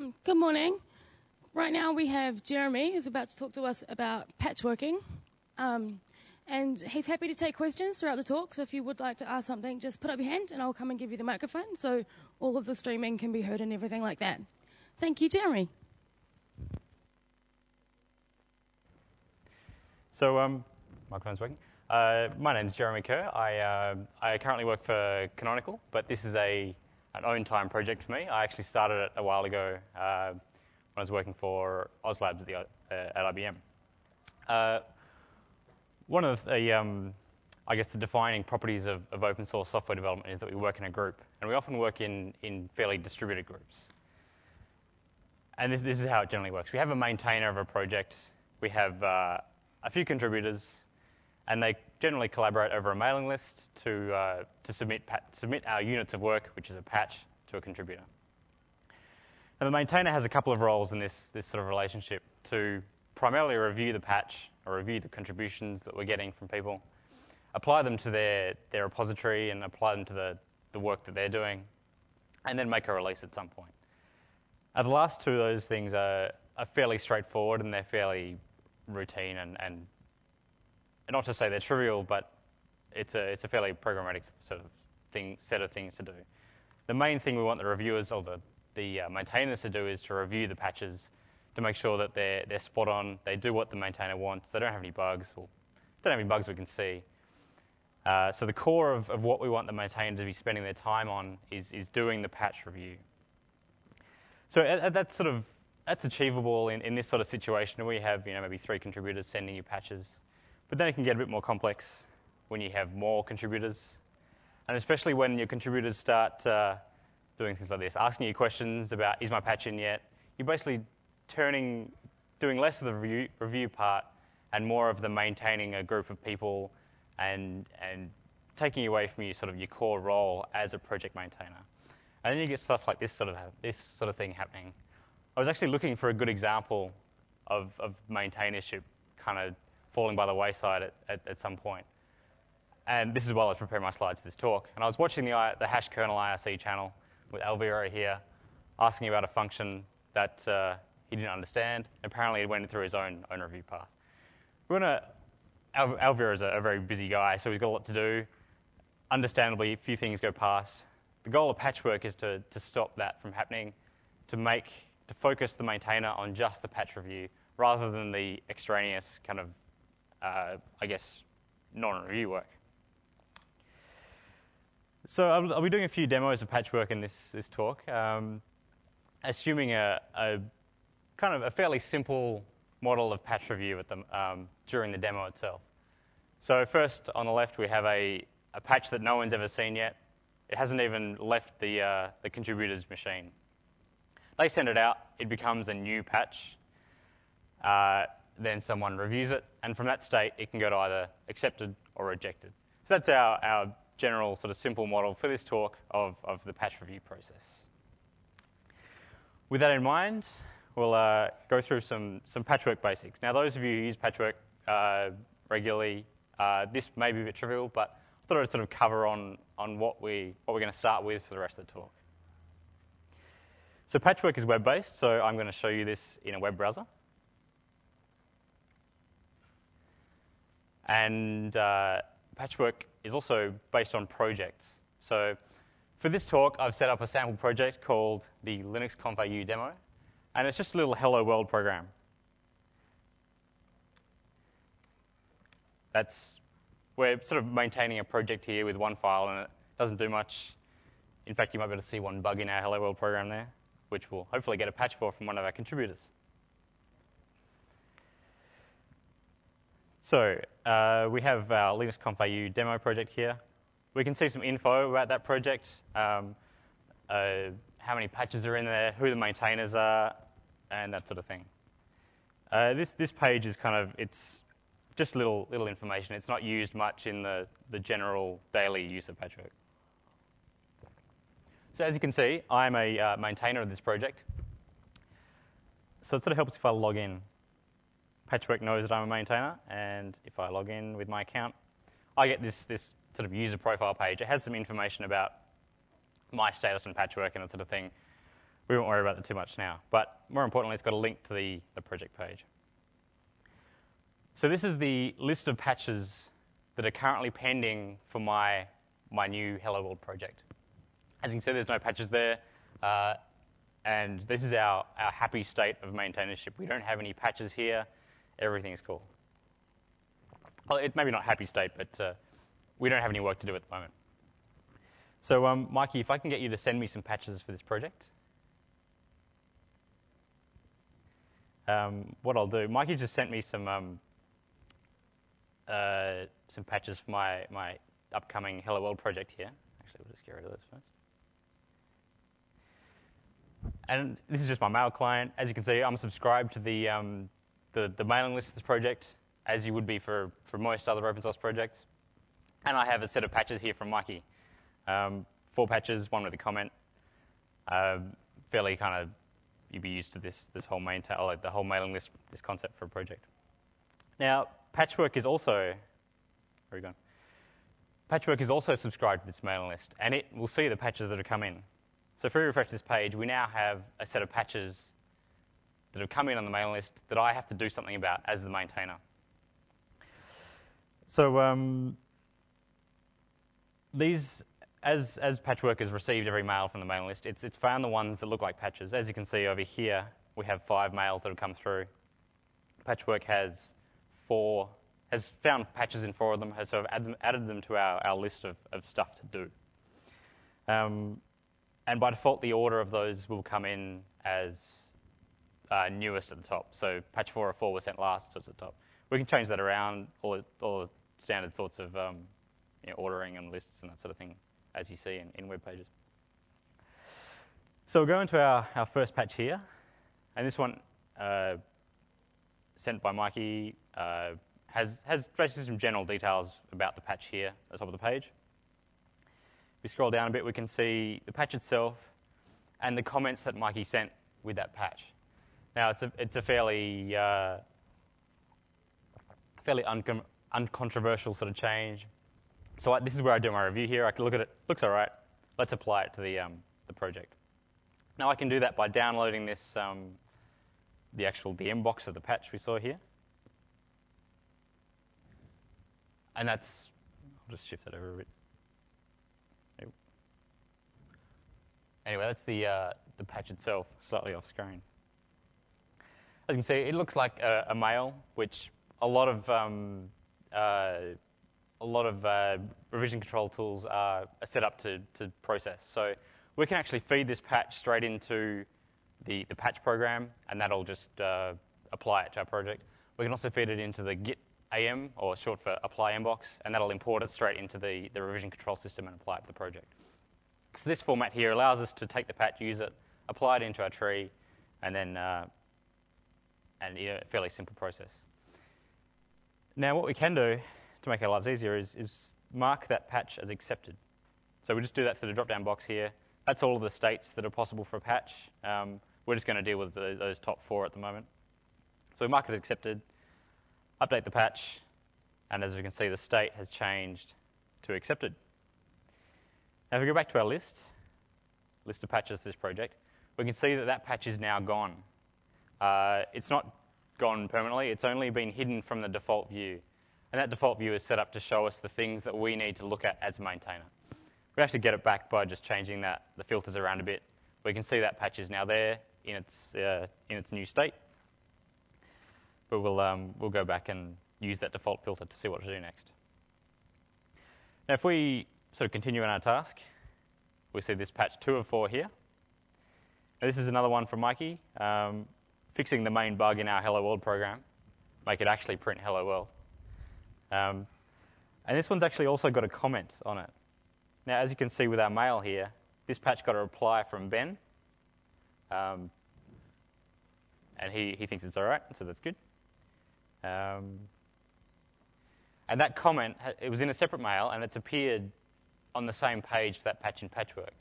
Good morning. Right now we have Jeremy who's about to talk to us about patchworking. And he's happy to take questions throughout the talk, so if you would like to ask something, just put up your hand and I'll come and give you the microphone so all of the streaming can be heard and everything like that. Thank you, Jeremy. So, microphone's working. My name's Jeremy Kerr. I currently work for Canonical, but this is an own time project for me. I actually started it a while ago when I was working for OzLabs at IBM. One of the, I guess, the defining properties of open source software development is that we work in a group, and we often work in fairly distributed groups. And this is how it generally works. We have a maintainer of a project. We have a few contributors, and they generally collaborate over a mailing list to submit our units of work, which is a patch, to a contributor. And the maintainer has a couple of roles in this sort of relationship: to primarily review the patch or review the contributions that we're getting from people, apply them to their repository and apply them to the work that they're doing, and then make a release at some point. The last two of those things are fairly straightforward, and they're fairly routine and not to say they're trivial, but it's a fairly programmatic sort of set of things to do. The main thing we want the reviewers or the maintainers to do is to review the patches to make sure that they're spot on, they do what the maintainer wants, they don't have any bugs, or don't have any bugs we can see. So the core of what we want the maintainer to be spending their time on is doing the patch review. So that's achievable in this sort of situation where we have maybe 3 contributors sending you patches. But then it can get a bit more complex when you have more contributors, and especially when your contributors start doing things like this, asking you questions about, is my patch in yet? You're basically doing less of the review part and more of the maintaining a group of people and taking away from your core role as a project maintainer. And then you get stuff like this sort of thing happening. I was actually looking for a good example of maintainership kind of falling by the wayside at some point. And this is while I was preparing my slides for this talk. And I was watching the hash kernel IRC channel with Alvira here, asking about a function that he didn't understand. Apparently, it went through his own review path. Alvira is a very busy guy, so he's got a lot to do. Understandably, a few things go past. The goal of patchwork is to stop that from happening, to focus the maintainer on just the patch review, rather than the extraneous kind of, non-review work. So I'll be doing a few demos of patchwork in this talk, assuming a kind of a fairly simple model of patch review during the demo itself. So first, on the left, we have a patch that no one's ever seen yet. It hasn't even left the contributor's machine. They send it out. It becomes a new patch. Then someone reviews it, and from that state, it can go to either accepted or rejected. So that's our general sort of simple model for this talk of the patch review process. With that in mind, we'll go through some patchwork basics. Now, those of you who use patchwork regularly, this may be a bit trivial, but I thought I'd sort of cover on what we're going to start with for the rest of the talk. So patchwork is web-based, so I'm going to show you this in a web browser. And patchwork is also based on projects. So for this talk, I've set up a sample project called the Linux Conf.au demo, and it's just a little hello world program. We're sort of maintaining a project here with one file, and it doesn't do much. In fact, you might be able to see one bug in our hello world program there, which we'll hopefully get a patch for from one of our contributors. So we have our Linux Conf.au demo project here. We can see some info about that project, how many patches are in there, who the maintainers are, and that sort of thing. This page is it's just little information. It's not used much in the general daily use of patchwork. So as you can see, I'm a maintainer of this project. So it sort of helps if I log in. Patchwork knows that I'm a maintainer, and if I log in with my account, I get this sort of user profile page. It has some information about my status on patchwork and that sort of thing, we won't worry about that too much now. But more importantly, it's got a link to the project page. So this is the list of patches that are currently pending for my new Hello World project. As you can see, there's no patches there. And this is our happy state of maintainership. We don't have any patches here. Everything is cool. Well, it maybe not happy state, but we don't have any work to do at the moment. So, Mikey, if I can get you to send me some patches for this project. What I'll do, Mikey just sent me some patches for my upcoming Hello World project here. Actually, we'll just get rid of those first. And this is just my mail client. As you can see, I'm subscribed to the mailing list for this project, as you would be for most other open source projects. And I have a set of patches here from Mikey. 4 patches, 1 with a comment. Fairly kind of, you'd be used to this whole the whole mailing list, this concept for a project. Now, Patchwork is also, where are you going? Patchwork is also subscribed to this mailing list, and it will see the patches that have come in. So if we refresh this page, we now have a set of patches that have come in on the mailing list that I have to do something about as the maintainer. So these, as Patchwork has received every mail from the mailing list, it's found the ones that look like patches. As you can see over here, we have 5 mails that have come through. Patchwork has found patches in 4 of them, has sort of added them to our list of stuff to do. And by default, the order of those will come in as newest at the top. So patch 404 was sent last, so it's at the top. We can change that around, all the standard sorts of ordering and lists and that sort of thing, as you see in web pages. So we'll go into our first patch here. And this one, sent by Mikey, has basically some general details about the patch here at the top of the page. If we scroll down a bit, we can see the patch itself and the comments that Mikey sent with that patch. Now, it's a fairly uncontroversial sort of change. So this is where I do my review here. I can look at it. Looks all right. Let's apply it to the project. Now, I can do that by downloading this, the mbox of the patch we saw here. And that's, I'll just shift that over a bit. Anyway, that's the patch itself, slightly off screen. As you can see, it looks like a mail, which a lot of revision control tools are set up to process. So we can actually feed this patch straight into the patch program, and that'll just apply it to our project. We can also feed it into the Git AM, or short for apply mbox, and that'll import it straight into the revision control system and apply it to the project. So this format here allows us to take the patch, use it, apply it into our tree, and then a fairly simple process. Now, what we can do to make our lives easier is mark that patch as accepted. So we just do that for the drop-down box here. That's all of the states that are possible for a patch. We're just going to deal with those top 4 at the moment. So we mark it as accepted, update the patch, and as we can see, the state has changed to accepted. Now, if we go back to our list of patches to this project, we can see that patch is now gone. It's not gone permanently. It's only been hidden from the default view. And that default view is set up to show us the things that we need to look at as a maintainer. We actually get it back by just changing the filters around a bit. We can see that patch is now there in its new state. But we'll go back and use that default filter to see what to do next. Now, if we sort of continue on our task, we see this patch 2 of 4 here. Now, this is another one from Mikey, fixing the main bug in our Hello World program, make it actually print Hello World. And this one's actually also got a comment on it. Now, as you can see with our mail here, this patch got a reply from Ben, and he thinks it's all right, so that's good. And that comment, it was in a separate mail, and it's appeared on the same page for that patch in Patchwork.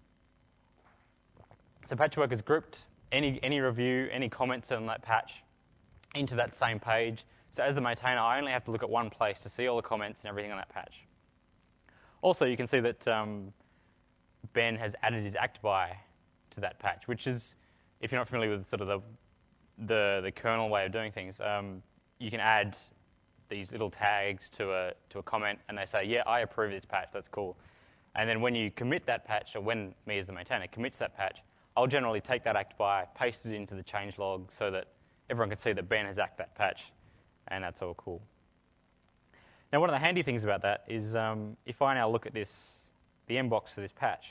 So Patchwork has grouped any review, any comments on that patch into that same page. So as the maintainer, I only have to look at one place to see all the comments and everything on that patch. Also, you can see that Ben has added his act by to that patch, which is, if you're not familiar with sort of the kernel way of doing things, you can add these little tags to a comment, and they say, yeah, I approve this patch, that's cool. And then when you commit that patch, or when me as the maintainer commits that patch, I'll generally take that act by, paste it into the changelog so that everyone can see that Ben has acted that patch, and that's all cool. Now, one of the handy things about that is if I now look at this, the mbox for this patch,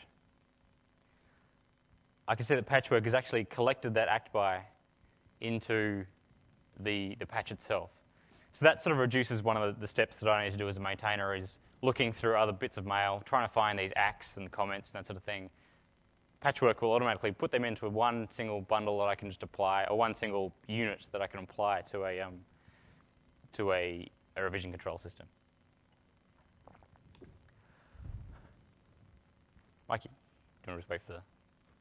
I can see that Patchwork has actually collected that act by into the patch itself. So that sort of reduces one of the steps that I need to do as a maintainer, is looking through other bits of mail, trying to find these acts and comments and that sort of thing. Patchwork will automatically put them into one single bundle that I can just apply, or one single unit that I can apply to a revision control system. Mikey, do you want to just wait for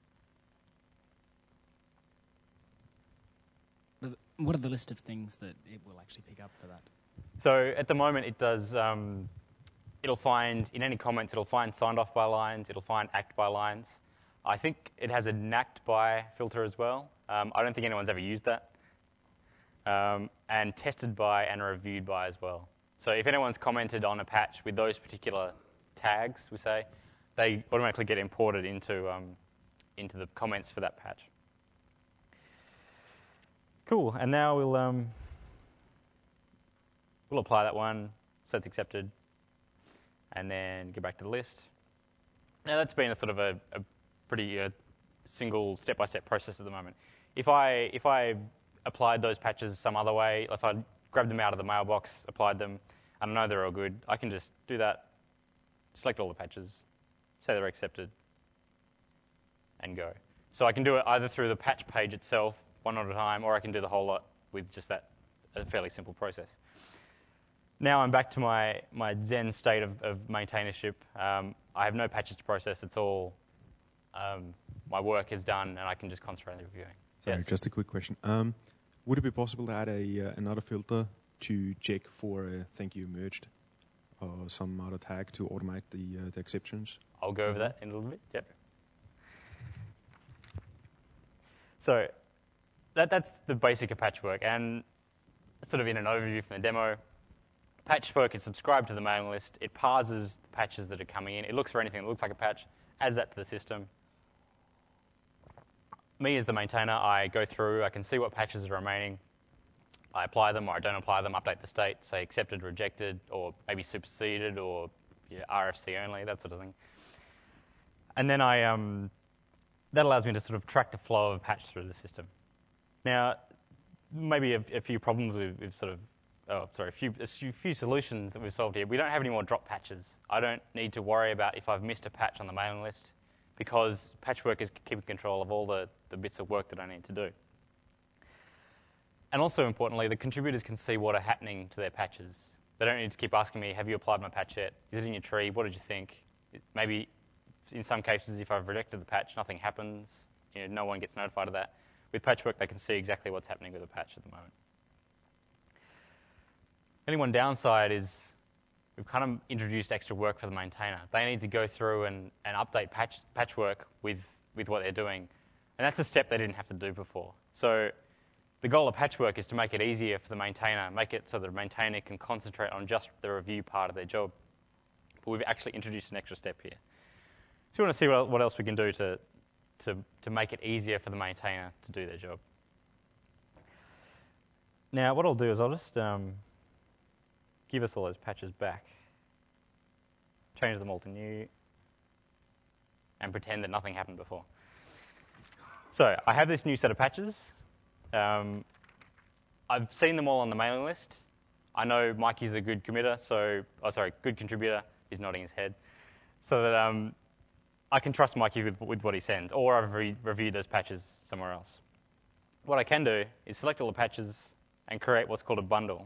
What are the list of things that it will actually pick up for that? So at the moment it does, it'll find, in any comments, it'll find signed off by lines, it'll find act by lines. I think it has an act by filter as well. I don't think anyone's ever used that. And tested by and reviewed by as well. So if anyone's commented on a patch with those particular tags, we say, they automatically get imported into the comments for that patch. Cool, and now we'll apply that one, so it's accepted, and then get back to the list. Now that's been a sort of a pretty single step-by-step process at the moment. If I applied those patches some other way, if I grabbed them out of the mailbox, applied them, and I know they're all good, I can just do that, select all the patches, say they're accepted, and go. So I can do it either through the patch page itself, one at a time, or I can do the whole lot with just that, a fairly simple process. Now I'm back to my zen state of maintainership. I have no patches to process. It's all my work is done, and I can just concentrate on reviewing. Sorry, yes? just a quick question. Would it be possible to add another filter to check for thank you merged, or some other tag to automate the exceptions? I'll go over that in a little bit. Yep. So that's the basic of Patchwork, and sort of in an overview from the demo, Patchwork is subscribed to the mailing list. It parses the patches that are coming in. It looks for anything that looks like a patch, adds that to the system. Me as the maintainer, I go through, I can see what patches are remaining. I apply them or I don't apply them, update the state, say accepted, rejected, or maybe superseded, or RFC only, that sort of thing. And then that allows me to sort of track the flow of a patch through the system. Now, maybe a few problems we've sort of, a few solutions that we've solved here. We don't have any more drop patches. I don't need to worry about if I've missed a patch on the mailing list, because Patchwork is keeping control of all the bits of work that I need to do. And also importantly, the contributors can see what are happening to their patches. They don't need to keep asking me, have you applied my patch yet? Is it in your tree? What did you think? Maybe in some cases, if I've rejected the patch, nothing happens. No one gets notified of that. With Patchwork, they can see exactly what's happening with the patch at the moment. Only one downside is we've kind of introduced extra work for the maintainer. They need to go through and update Patchwork with what they're doing. And that's a step they didn't have to do before. So the goal of Patchwork is to make it easier for the maintainer, make it so the maintainer can concentrate on just the review part of their job. But we've actually introduced an extra step here. So we want to see what else we can do to make it easier for the maintainer to do their job. Now, what I'll do is I'll just give us all those patches back, change them all to new, and pretend that nothing happened before. So I have this new set of patches. I've seen them all on the mailing list. I know Mikey's a good committer, good contributor. He's nodding his head. So that I can trust Mikey with what he sends, or I've reviewed those patches somewhere else. What I can do is select all the patches and create what's called a bundle.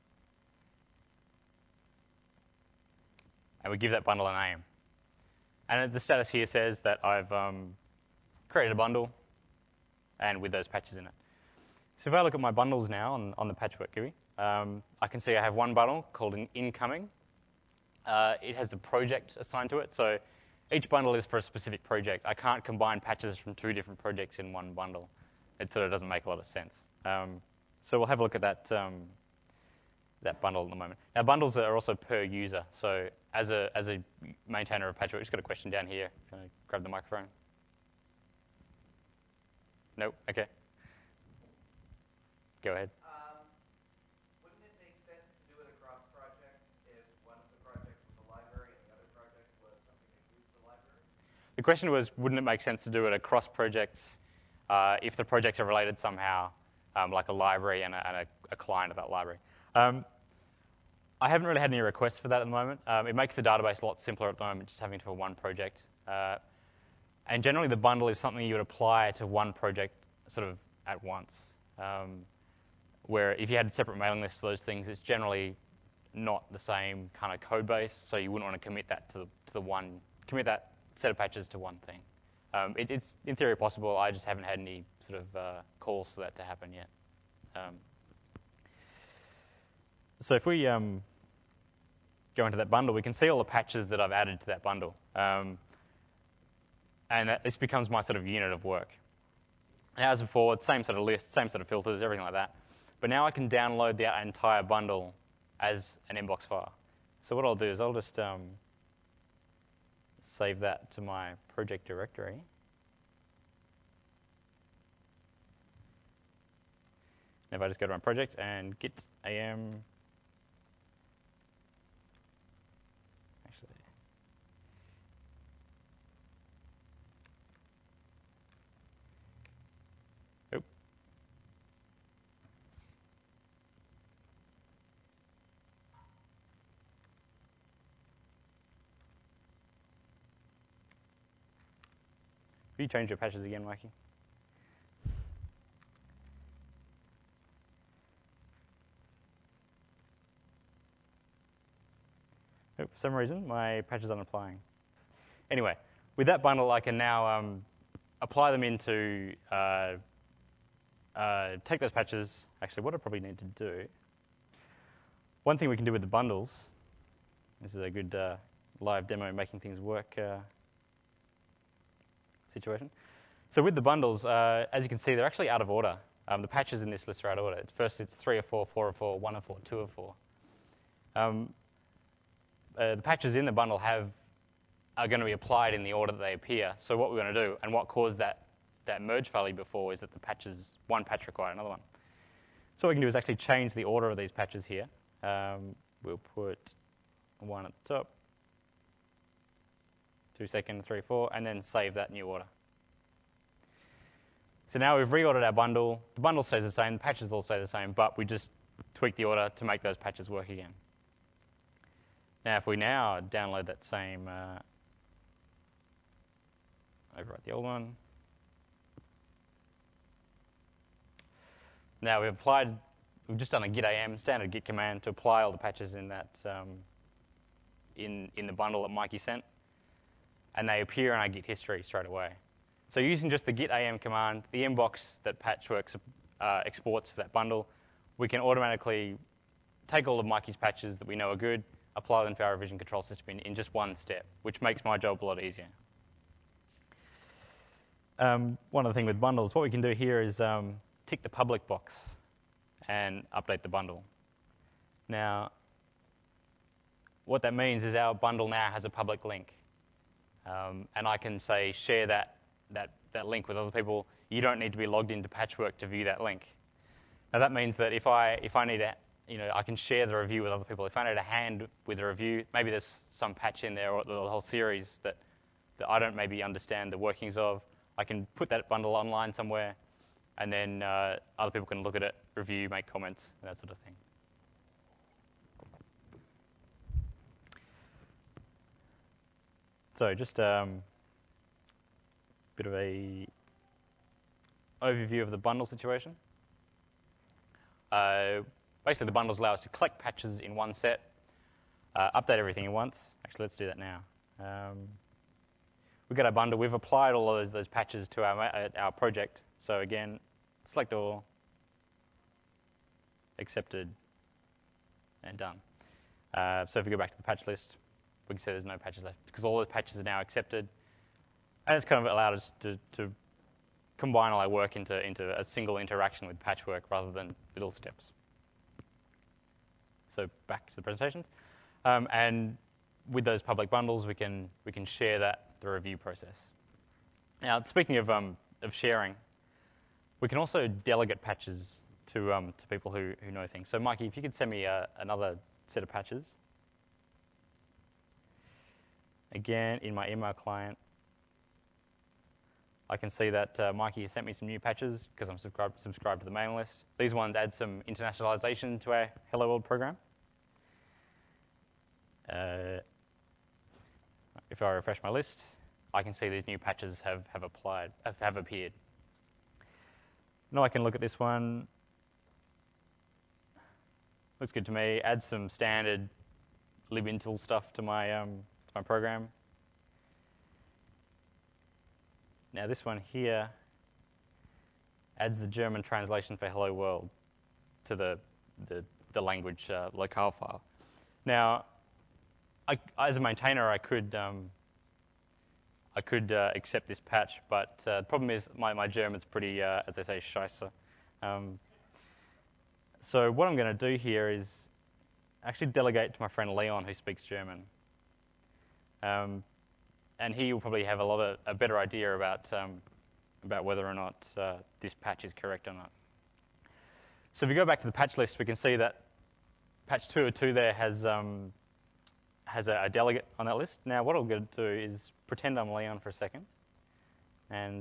And we give that bundle a name. And the status here says that I've created a bundle and with those patches in it. So if I look at my bundles now on the Patchwork GUI, I can see I have one bundle called an incoming. It has a project assigned to it. So each bundle is for a specific project. I can't combine patches from 2 different projects in one bundle. It sort of doesn't make a lot of sense. So we'll have a look at that that bundle in a moment. Now, bundles are also per user. So as a maintainer of Patchwork, just got a question down here. Can I grab the microphone? Nope. Okay. Go ahead. Wouldn't it make sense to do it across projects if one of the projects was a library and the other project was something that used the library? The question was, wouldn't it make sense to do it across projects if the projects are related somehow, like a library and a client of that library? I haven't really had any requests for that at the moment. It makes the database a lot simpler at the moment, just having it for one project. And generally, the bundle is something you would apply to one project sort of at once. Where if you had separate mailing lists for those things, it's generally not the same kind of code base, so you wouldn't want to commit that to the one, commit that set of patches to one thing. It's in theory possible. I just haven't had any sort of calls for that to happen yet. So if we go into that bundle, we can see all the patches that I've added to that bundle. And this becomes my sort of unit of work. Now, as before, same sort of list, same sort of filters, everything like that. But now I can download the entire bundle as an Mbox file. So what I'll do is I'll just save that to my project directory. And if I just go to my project and git am, Will you change your patches again, Mikey? Oh, for some reason, my patches aren't applying. Anyway, with that bundle, I can now apply them into, take those patches. Actually, what I probably need to do, one thing we can do with the bundles, this is a good live demo making things work situation. So with the bundles, as you can see, they're actually out of order. The patches in this list are out of order. First, it's 3 of 4, 4 of 4, 1 of 4, 2 of 4. The patches in the bundle are going to be applied in the order that they appear. So what we're going to do, and what caused that merge failure before, is that the patches, one patch required another one. So what we can do is actually change the order of these patches here. We'll put 1 at the top, 2 second, 3, 4, and then save that new order. So now we've reordered our bundle. The bundle stays the same, the patches all stay the same, but we just tweak the order to make those patches work again. Now if we now download that same, overwrite the old one. Now we've just done a git am, standard git command, to apply all the patches in that in the bundle that Mikey sent. And they appear in our Git history straight away. So using just the git am command, the Mbox that Patchworks exports for that bundle, we can automatically take all of Mikey's patches that we know are good, apply them to our revision control system in just one step, which makes my job a lot easier. One other thing with bundles, what we can do here is tick the public box and update the bundle. Now, what that means is our bundle now has a public link. And I can say share that link with other people. You don't need to be logged into Patchwork to view that link. Now that means that if I need a, I can share the review with other people. If I need a hand with a review, maybe there's some patch in there or the whole series that I don't maybe understand the workings of, I can put that bundle online somewhere, and then other people can look at it, review, make comments, and that sort of thing. So just a bit of a overview of the bundle situation. Basically, the bundles allow us to collect patches in one set, update everything at once. Actually, let's do that now. We've got our bundle. We've applied all of those patches to our project. So again, select all, accepted, and done. So if we go back to the patch list, we can say there's no patches left because all the patches are now accepted. And it's kind of allowed us to combine all our work into a single interaction with Patchwork rather than little steps. So back to the presentations. And with those public bundles, we can share the review process. Now, speaking of sharing, we can also delegate patches to people who know things. So, Mikey, if you could send me another set of patches. Again, in my email client, I can see that Mikey has sent me some new patches because I'm subscribed to the mailing list. These ones add some internationalization to our Hello World program. If I refresh my list, I can see these new patches have appeared. Now I can look at this one. Looks good to me. Add some standard libintel stuff to my program. Now this one here adds the German translation for Hello World to the language locale file. Now, as a maintainer, I could accept this patch, but the problem is my German's pretty, as they say, scheisse. So what I'm going to do here is actually delegate to my friend Leon, who speaks German. And he will probably have a better idea about whether or not this patch is correct or not. So if we go back to the patch list, we can see that patch 202 there has a delegate on that list. Now what I'm going to do is pretend I'm Leon for a second and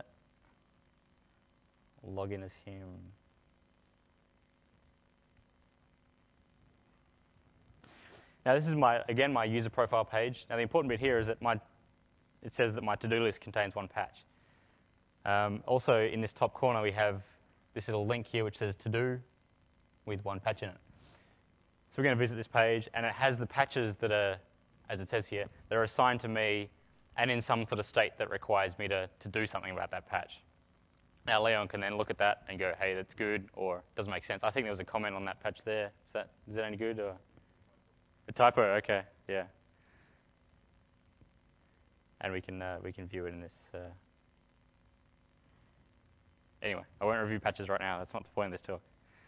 log in as him. Now this is my user profile page. Now the important bit here is that it says that my to-do list contains one patch. Also in this top corner we have this little link here which says to-do with one patch in it. So we're going to visit this page and it has the patches that are, as it says here, that are assigned to me and in some sort of state that requires me to do something about that patch. Now Leon can then look at that and go, hey, that's good, or it doesn't make sense. I think there was a comment on that patch there. Is that any good? Or a typo? Okay, yeah. And we can view it in this. Anyway, I won't review patches right now. That's not the point of this talk.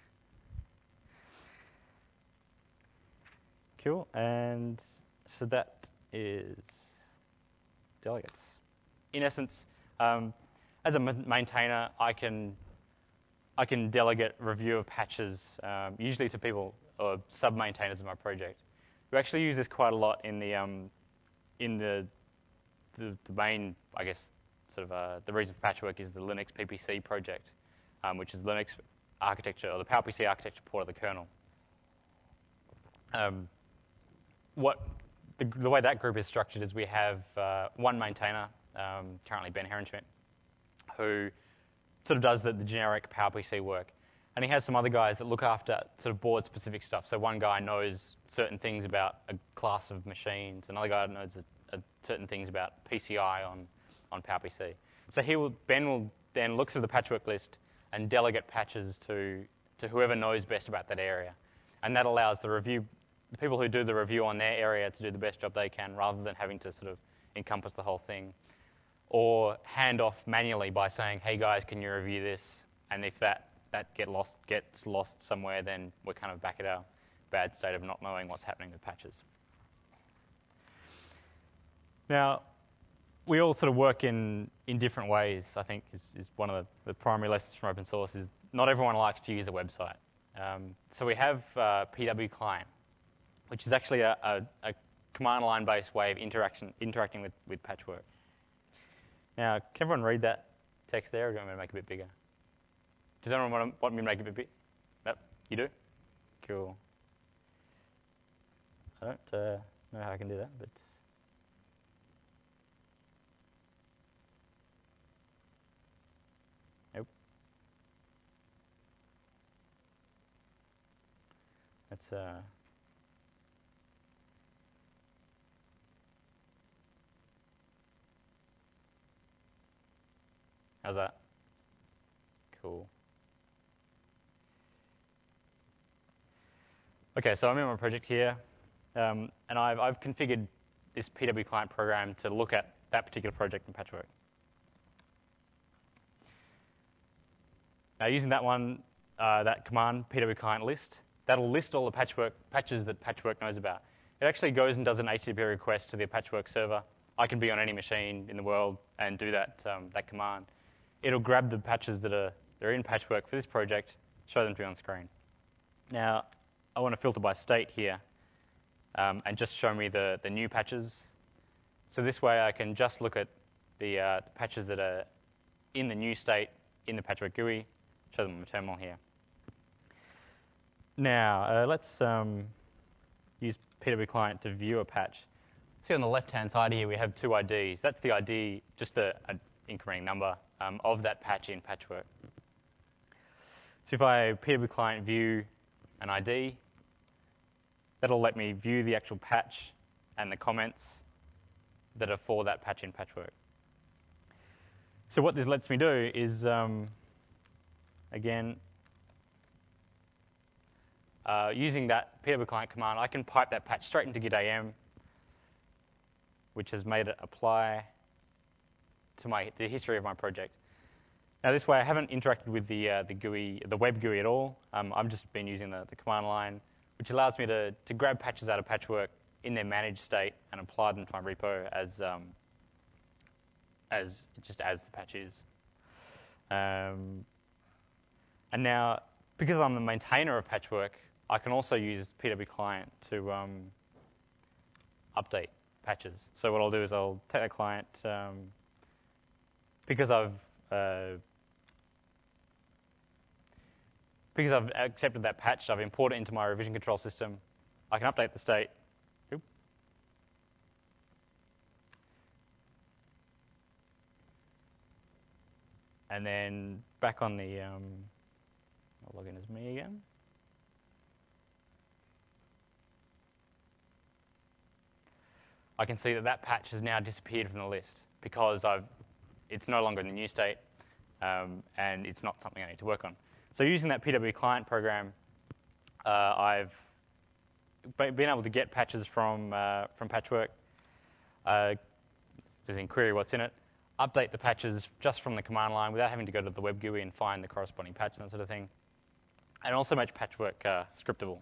Cool, and so that is delegates. In essence, as a maintainer, I can delegate review of patches, usually to people or sub-maintainers of my project. We actually use this quite a lot in the main, I guess, sort of the reason for Patchwork is the Linux PPC project, which is Linux architecture or the PowerPC architecture port of the kernel. The way that group is structured is we have one maintainer, currently Ben Herenschmidt, who sort of does the generic PowerPC work. And he has some other guys that look after sort of board-specific stuff. So one guy knows certain things about a class of machines. Another guy knows certain things about PCI on PowerPC. So Ben will then look through the patchwork list and delegate patches to whoever knows best about that area. And that allows the people who do the review on their area to do the best job they can rather than having to sort of encompass the whole thing. Or hand off manually by saying, hey guys, can you review this? And if that gets lost somewhere, then we're kind of back at our bad state of not knowing what's happening with patches. Now, we all sort of work in different ways, I think, is one of the primary lessons from open source, is not everyone likes to use a website. So we have PW Client, which is actually a command line-based way of interacting with Patchwork. Now, can everyone read that text there, or do you want me to make it a bit bigger? Does anyone want me to make it a bit big? Yep, you do? Cool. I don't know how I can do that, but... Nope. That's... How's that? Cool. Okay, so I'm in my project here, and I've configured this PW client program to look at that particular project in Patchwork. Now, using that one, that command, PW client list, that'll list all the patches that Patchwork knows about. It actually goes and does an HTTP request to the Patchwork server. I can be on any machine in the world and do that command. It'll grab the patches that are in Patchwork for this project, show them to me on screen. Now, I want to filter by state here and just show me the new patches. So this way I can just look at the patches that are in the new state in the Patchwork GUI, show them on the terminal here. Now, let's use PW client to view a patch. See on the left-hand side here we have two IDs. That's the ID, just an incrementing number of that patch in Patchwork. So if I PW client view an ID, that'll let me view the actual patch and the comments that are for that patch in Patchwork. So what this lets me do is, again, using that PW client command, I can pipe that patch straight into GitAM, which has made it apply to the history of my project. Now, this way, I haven't interacted with the GUI, the web GUI at all. I've just been using the command line, which allows me to grab patches out of Patchwork in their managed state and apply them to my repo as the patch is. And now, because I'm the maintainer of Patchwork, I can also use PW client to update patches. So what I'll do is I'll take that client, because I've accepted that patch, I've imported it into my revision control system. I can update the state. Oop. And then back on the, I'll log in as me again. I can see that patch has now disappeared from the list because it's no longer in the new state, and it's not something I need to work on. So using that PW client program, I've been able to get patches from Patchwork, just in query what's in it, update the patches just from the command line without having to go to the web GUI and find the corresponding patch and that sort of thing, and also make Patchwork scriptable.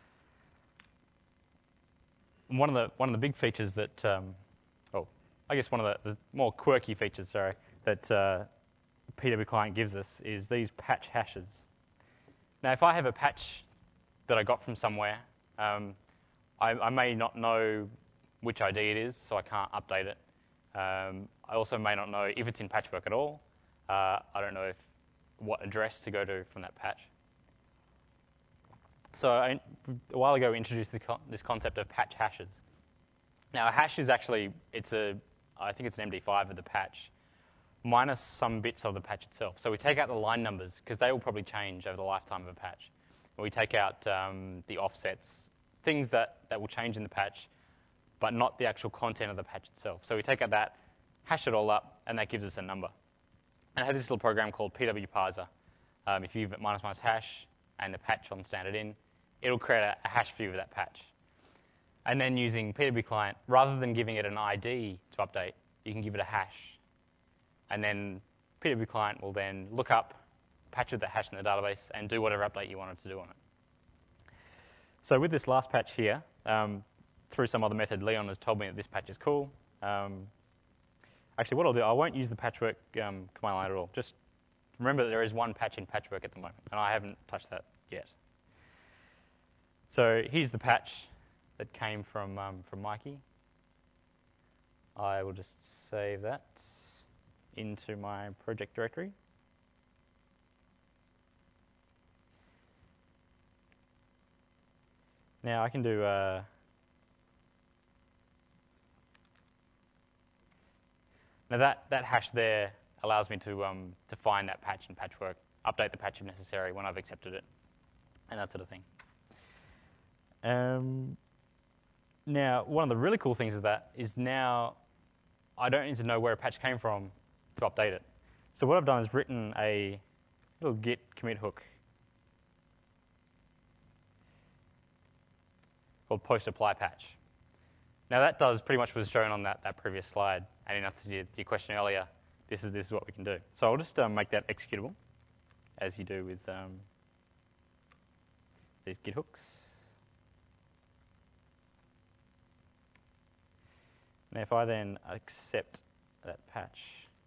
And one of the big features that, I guess one of the more quirky features, that PW client gives us is these patch hashes. Now, if I have a patch that I got from somewhere, I may not know which ID it is, so I can't update it. I also may not know if it's in Patchwork at all. I don't know what address to go to from that patch. So a while ago, we introduced this concept of patch hashes. Now, a hash is actually, I think it's an MD5 of the patch, minus some bits of the patch itself. So we take out the line numbers, because they will probably change over the lifetime of a patch. We take out the offsets, things that will change in the patch, but not the actual content of the patch itself. So we take out that, hash it all up, and that gives us a number. And I have this little program called PW Parser. If you give it --# hash and the patch on standard in, it'll create a hash view of that patch. And then using PW client, rather than giving it an ID to update, you can give it a hash. And then PW client will then look up, patch of the hash in the database, and do whatever update you wanted to do on it. So with this last patch here, through some other method, Leon has told me that this patch is cool. Actually, what I'll do, I won't use the Patchwork command line at all. Just remember that there is one patch in Patchwork at the moment, and I haven't touched that yet. So here's the patch that came from Mikey. I will just save that into my project directory. Now I can do now that hash there allows me to find that patch in Patchwork, update the patch if necessary when I've accepted it, and that sort of thing. Now, one of the really cool things is now I don't need to know where a patch came from to update it. So what I've done is written a little git commit hook called post apply patch. Now that does pretty much what was shown on that previous slide, and in answer to your question earlier, this is what we can do. So I'll just make that executable, as you do with these Git hooks. Now if I then accept that patch,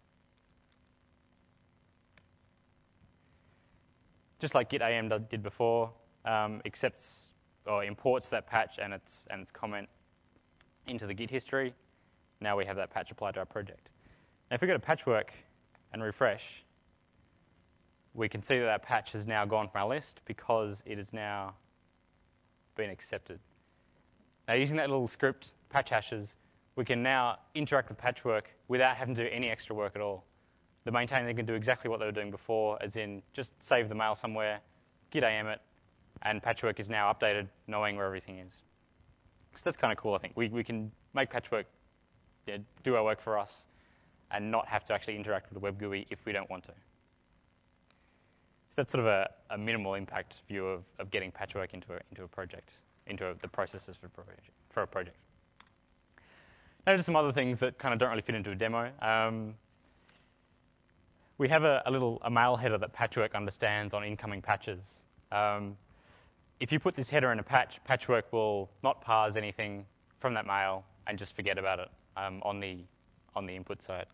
just like Git AM did before, accepts or imports that patch and its comment into the Git history. Now we have that patch applied to our project. Now if we go to Patchwork and refresh, we can see that that patch has now gone from our list because it has now been accepted. Now using that little script, patch hashes, we can now interact with Patchwork without having to do any extra work at all. The maintainer can do exactly what they were doing before, as in just save the mail somewhere, Git AM it, and Patchwork is now updated, knowing where everything is. So that's kind of cool, I think. We can make Patchwork do our work for us and not have to actually interact with the web GUI if we don't want to. So that's sort of a minimal impact view of getting Patchwork into a project, into the processes for a project. Now just some other things that kind of don't really fit into a demo. We have a mail header that Patchwork understands on incoming patches. If you put this header in a patch, Patchwork will not parse anything from that mail and just forget about it on the input side.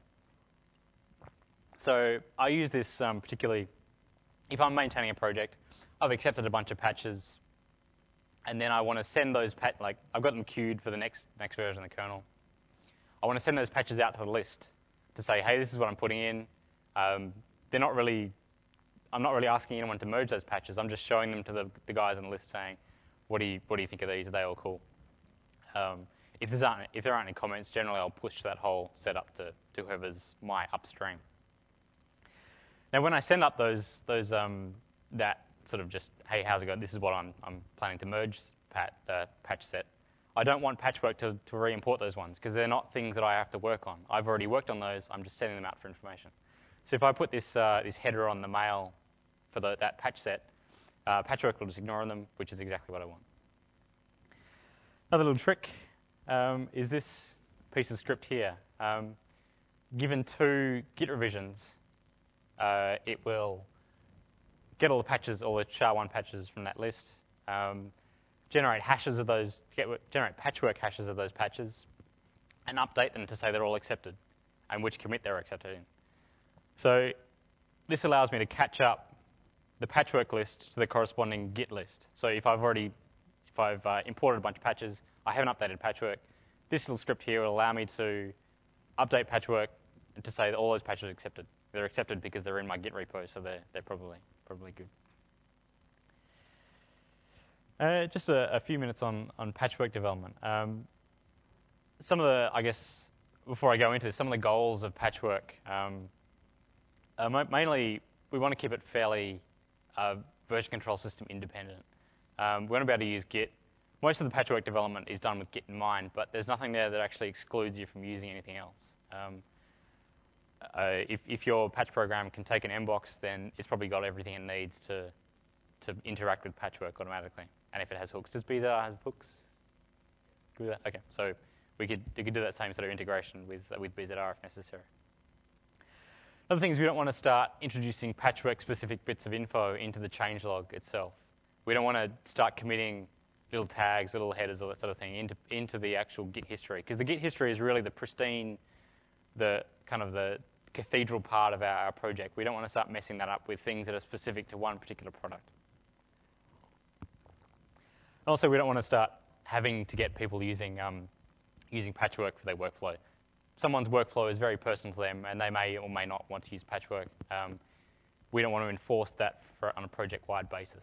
So I use this particularly if I'm maintaining a project. I've accepted a bunch of patches, and then I want to send those I've got them queued for the next version of the kernel. I want to send those patches out to the list to say, hey, this is what I'm putting in. I'm not really asking anyone to merge those patches. I'm just showing them to the guys on the list, saying, what do you think of these? Are they all cool? If there aren't any comments, generally I'll push that whole setup to whoever's my upstream. Now, when I send up that sort of just, hey, how's it going? This is what I'm planning to merge patch set. I don't want Patchwork to re-import those ones because they're not things that I have to work on. I've already worked on those. I'm just sending them out for information. So if I put this header on the mail for that patch set, Patchwork will just ignore them, which is exactly what I want. Another little trick is this piece of script here. Given 2 Git revisions, it will get all the patches, all the SHA-1 patches from that list, generate hashes of those, generate Patchwork hashes of those patches, and update them to say they're all accepted and which commit they're accepted in. So this allows me to catch up the Patchwork list to the corresponding Git list. So if I've imported a bunch of patches, I haven't updated Patchwork, this little script here will allow me to update Patchwork and to say that all those patches are accepted. They're accepted because they're in my Git repo, so they're probably good. Just a few minutes on Patchwork development. Some of the, I guess, before I go into this, some of the goals of Patchwork. Mainly, we want to keep it fairly version control system independent. We want to be able to use Git. Most of the Patchwork development is done with Git in mind, but there's nothing there that actually excludes you from using anything else. If your patch program can take an mbox, then it's probably got everything it needs to interact with Patchwork automatically. And if it has hooks, does BZR have hooks? Good with that? Okay, so you could do that same sort of integration with BZR if necessary. Other things, we don't want to start introducing Patchwork-specific bits of info into the changelog itself. We don't want to start committing little tags, little headers, all that sort of thing into the actual Git history, because the Git history is really the pristine, the kind of the cathedral part of our project. We don't want to start messing that up with things that are specific to one particular product. Also, we don't want to start having to get people using Patchwork for their workflow. Someone's workflow is very personal to them, and they may or may not want to use Patchwork. We don't want to enforce that on a project-wide basis.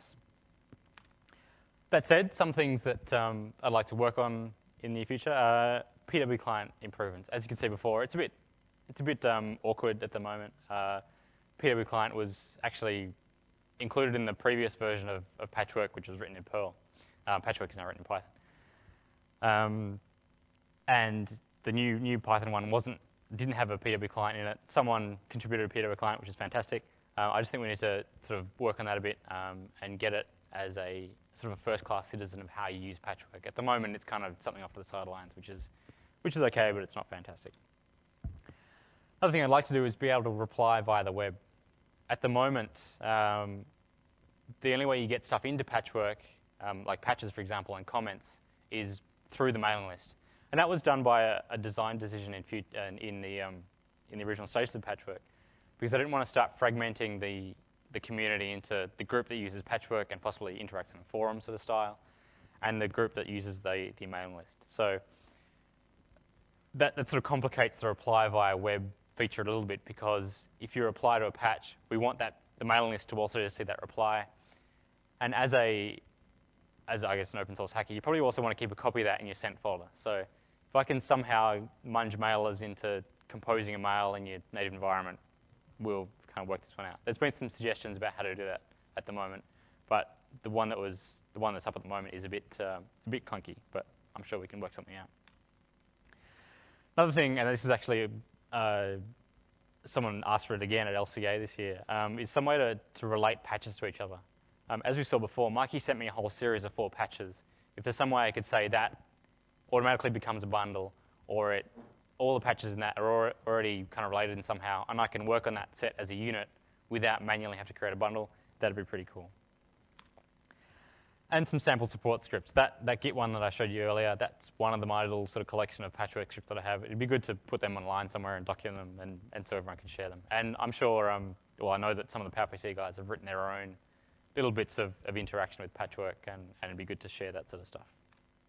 That said, some things that I'd like to work on in the near future are PW client improvements. As you can see before, it's a bit awkward at the moment. PW client was actually included in the previous version of Patchwork, which was written in Perl. Patchwork is now written in Python. And the new Python one didn't have a PW client in it. Someone contributed a PW client, which is fantastic. I just think we need to sort of work on that a bit and get it as a sort of a first-class citizen of how you use Patchwork. At the moment, it's kind of something off to the sidelines, which is okay, but it's not fantastic. Another thing I'd like to do is be able to reply via the web. At the moment, the only way you get stuff into Patchwork, like patches, for example, and comments, is through the mailing list. And that was done by a design decision in the original stages of Patchwork, because I didn't want to start fragmenting the community into the group that uses Patchwork and possibly interacts in forums sort of style, and the group that uses the mailing list. So that sort of complicates the reply via web feature a little bit, because if you reply to a patch, we want the mailing list to also see that reply. And as I guess an open source hacker, you probably also want to keep a copy of that in your sent folder. So if I can somehow munge mailers into composing a mail in your native environment, we'll kind of work this one out. There's been some suggestions about how to do that at the moment, but the one that's up at the moment is a bit clunky, but I'm sure we can work something out. Another thing, and this was actually someone asked for it again at LCA this year, is some way to relate patches to each other. As we saw before, Mikey sent me a whole series of 4 patches. If there's some way I could say that automatically becomes a bundle, or all the patches in that are already kind of related in somehow, and I can work on that set as a unit without manually have to create a bundle, that'd be pretty cool. And some sample support scripts. That Git one that I showed you earlier, that's one of my little sort of collection of Patchwork scripts that I have. It'd be good to put them online somewhere and document them, and so everyone can share them. And I'm sure, I know that some of the PowerPC guys have written their own little bits of interaction with Patchwork, and it'd be good to share that sort of stuff.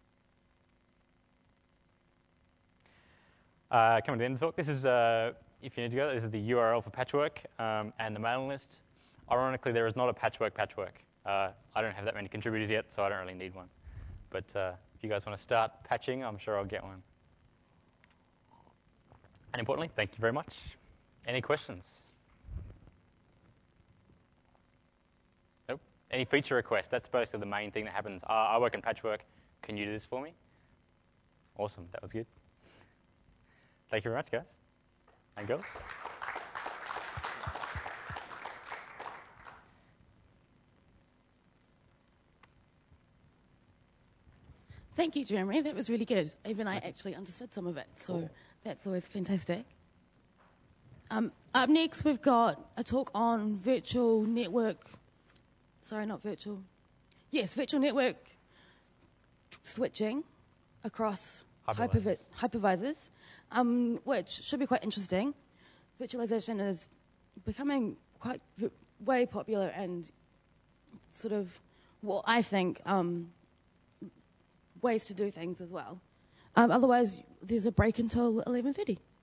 Coming to the end of the talk, this is, if you need to go, this is the URL for Patchwork and the mailing list. Ironically, there is not a Patchwork. I don't have that many contributors yet, so I don't really need one. But if you guys want to start patching, I'm sure I'll get one. And importantly, thank you very much. Any questions? Nope. Any feature requests? That's basically the main thing that happens. I work in Patchwork. Can you do this for me? Awesome. That was good. Thank you very much, guys and girls. Thank you, Jeremy. That was really good. Even I actually understood some of it, so that's always fantastic. Up next, we've got a talk on virtual network. Sorry, not virtual. Yes, virtual network switching across hypervisors, which should be quite interesting. Virtualization is becoming way popular and sort of what I think ways to do things as well. Otherwise, there's a break until 11:30.